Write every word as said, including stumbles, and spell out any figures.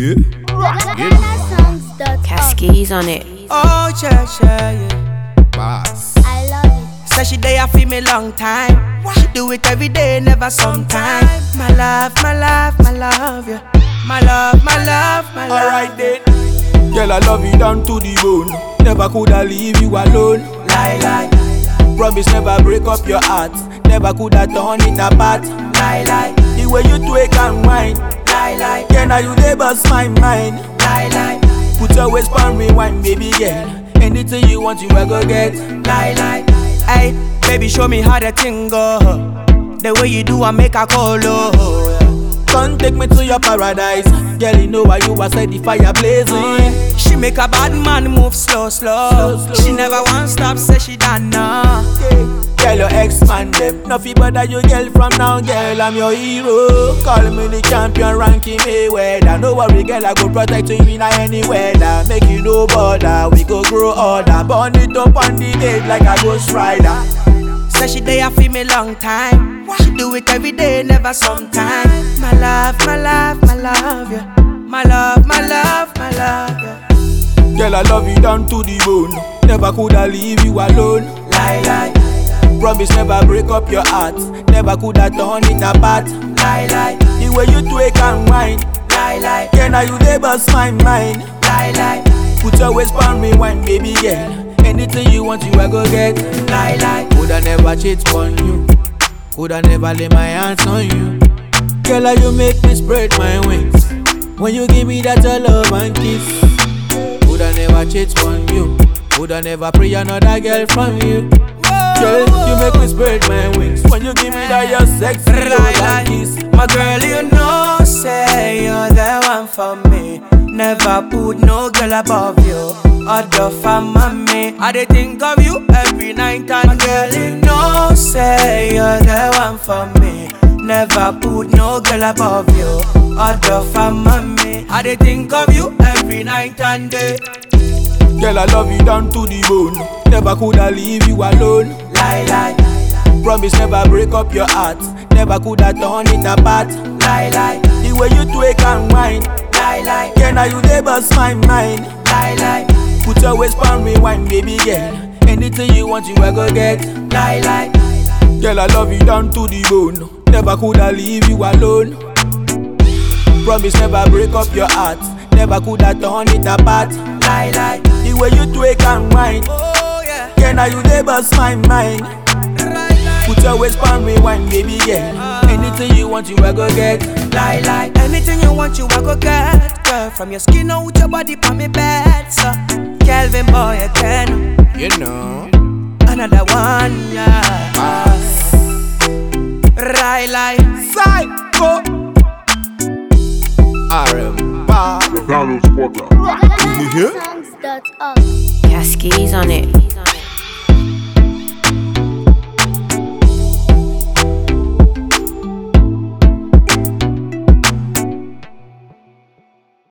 hear? Cascades on it. Oh, yeah, yeah, yeah. Boss. I love it. Say she there for me long time. She do it every day, never sometime. My love, my love, my love, yeah. My love, my love, my love. Alright then. Girl, I love you down to the bone. Never coulda leave you alone. Lie, lie, Promise never break up your heart. Never coulda turn it apart. lie, lie, The way you twake and whine. lie, lie, Girl, now you dey bust my mind. lie, lie, Put your waist on rewind, baby girl. Anything you want, you will go get. lie, lie. Hey, baby, show me how the thing go. The way you do, I make a call, oh. Come take me to your paradise. Girl, you know why you was set the fire blazing. She make a bad man move slow, slow. Slow, slow. She never want stop, say she done now. Girl, your ex-man them. Nothing bother you, girl, from now, girl, I'm your hero. Call me the champion, ranking Mayweather. No worry, girl, I go protect you in any weather. Make you no bother, we go grow older. Burn it up on the date like a ghost rider. Say she there for me long time. She do it every day, never sometime. My love, my love, my love, yeah. My love, my love, my love, yeah. Girl, I love you down to the bone. Never coulda leave you alone. Lie, lie, Promise never break up your heart. Never coulda turn it apart. lie, lie, The way you twake and whine. lie, lie, Girl, now you dey bust my mind. lie, lie, Put your waist on rewind, baby girl. Anything you want, you will go get. lie, lie. Coulda never cheat on you. Coulda never lay my hands on you. Girl, how you make me spread my wings. When you give me that your love and kiss. Coulda never cheat on you. Coulda never pray another girl from you. Girl, you make me spread my wings. When you give me that your sexy love and kiss. My girl, you know, say you're the one for me. Never put no girl above you. Other for mommy, I dey think of you every night and my girl, you know, say you're the one for me. Never put no girl above you. Other for mommy, I dey think of you every night and day. Girl, I love you down to the bone. Never coulda leave you alone. Lie, lie, Promise never break up your heart. Never coulda turn it apart. lie, lie, The way you twake and whine. lie, lie, Girl, now you dey bust my mind. lie, lie, Put your waist on rewind, baby girl. Anything you want, you will go get. lie, lie, Girl, I love you down to the bone. Never coulda leave you alone. Promise never break up your heart. Never coulda turn it apart. lie, lie. The way you twake and whine. Oh yeah, Girl, now you dey bust my mind. right, lie. Put your waist on rewind, baby girl. Anything you want, you will go get. Lie, lie, anything you want, you I go get. Girl, from your skin out your body, pa me bed, so Kelvin boy again, You know. another one, yeah. Boss. Right, lie, Psycho. R M. Boss. Songs dot org. Cascades on it.